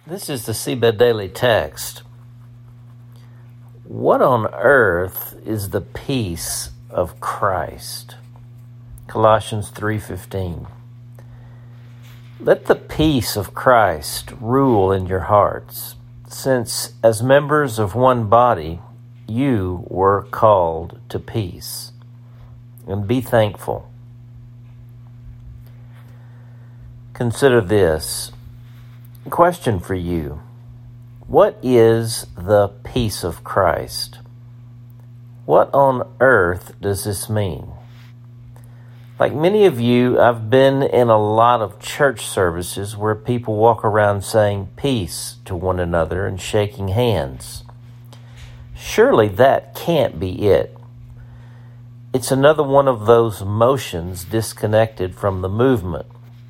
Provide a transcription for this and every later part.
This is the Seabed Daily Text. What on earth is the peace of Christ? Colossians 3:15. Let the peace of Christ rule in your hearts, since as members of one body you were called to peace. And be thankful. Consider this. Question for you. What is the peace of Christ? What on earth does this mean? Like many of you, I've been in a lot of church services where people walk around saying peace to one another and shaking hands. Surely that can't be it. It's another one of those motions disconnected from the movement.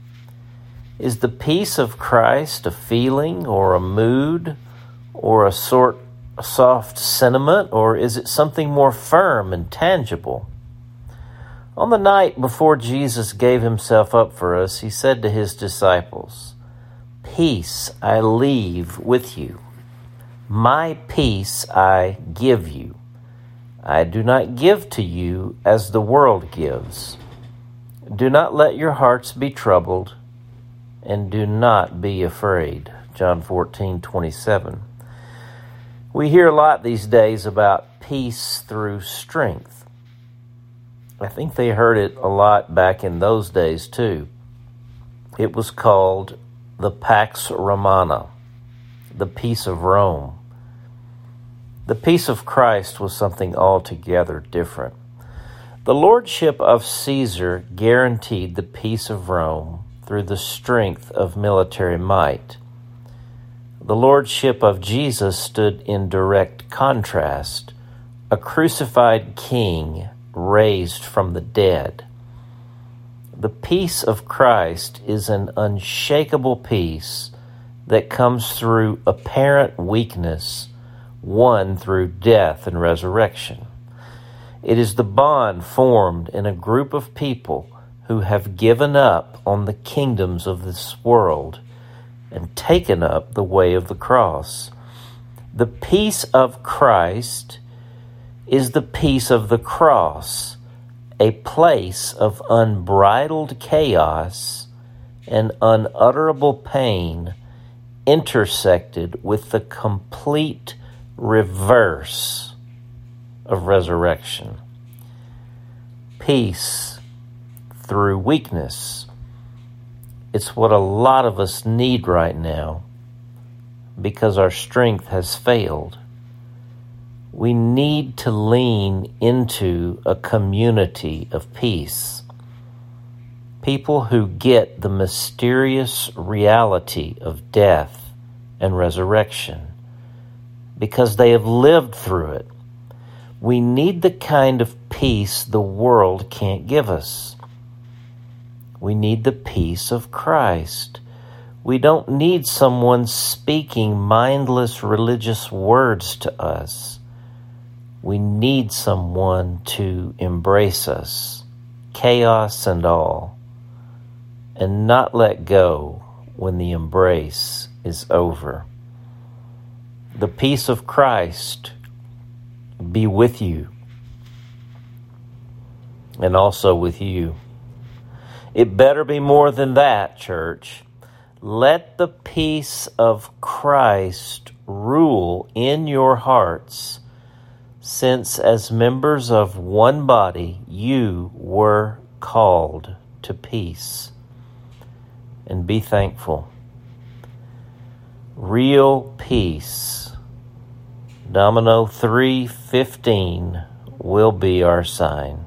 Is the peace of Christ a feeling or a mood or a soft sentiment, or is it something more firm and tangible? On the night before Jesus gave himself up for us, he said to his disciples, "Peace I leave with you. My peace I give you. I do not give to you as the world gives. Do not let your hearts be troubled, and do not be afraid." John 14:27. We hear a lot these days about peace through strength. I think they heard it a lot back in those days too. It was called the Pax Romana, the peace of Rome. The peace of Christ was something altogether different. The lordship of Caesar guaranteed the peace of Rome through the strength of military might. The lordship of Jesus stood in direct contrast, a crucified king raised from the dead. The peace of Christ is an unshakable peace that comes through apparent weakness, won through death and resurrection. It is the bond formed in a group of people who have given up on the kingdoms of this world and taken up the way of the cross. The peace of Christ is the peace of the cross, a place of unbridled chaos and unutterable pain intersected with the complete reverse of resurrection. Peace through weakness. It's what a lot of us need right now because our strength has failed. We need to lean into a community of peace. People who get the mysterious reality of death and resurrection because they have lived through it. We need the kind of peace the world can't give us. We need the peace of Christ. We don't need someone speaking mindless religious words to us. We need someone to embrace us, chaos and all, and not let go when the embrace is over. The peace of Christ be with you and also with you. It better be more than that, church. Let the peace of Christ rule in your hearts, since as members of one body you were called to peace. And be thankful. Real peace. Domino 3:15 will be our sign.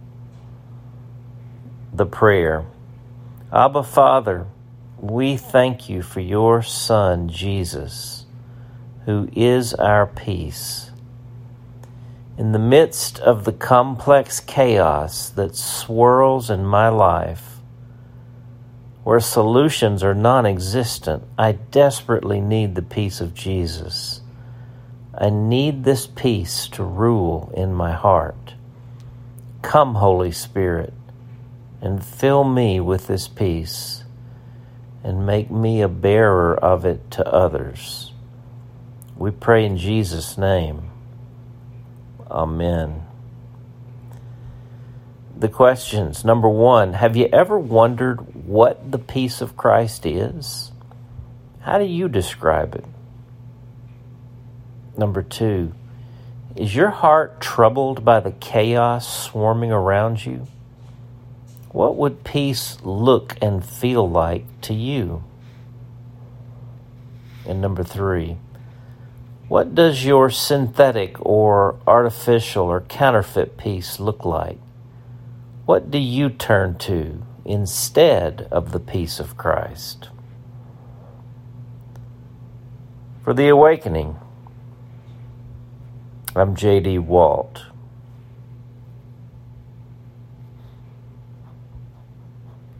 The prayer. Abba, Father, we thank you for your Son, Jesus, who is our peace. In the midst of the complex chaos that swirls in my life, where solutions are non-existent, I desperately need the peace of Jesus. I need this peace to rule in my heart. Come, Holy Spirit, and fill me with this peace, and make me a bearer of it to others. We pray in Jesus' name. Amen. The questions. Number 1, have you ever wondered what the peace of Christ is? How do you describe it? Number 2, is your heart troubled by the chaos swarming around you? What would peace look and feel like to you? And number 3, what does your synthetic or artificial or counterfeit peace look like? What do you turn to instead of the peace of Christ? For The Awakening, I'm J.D. Walt.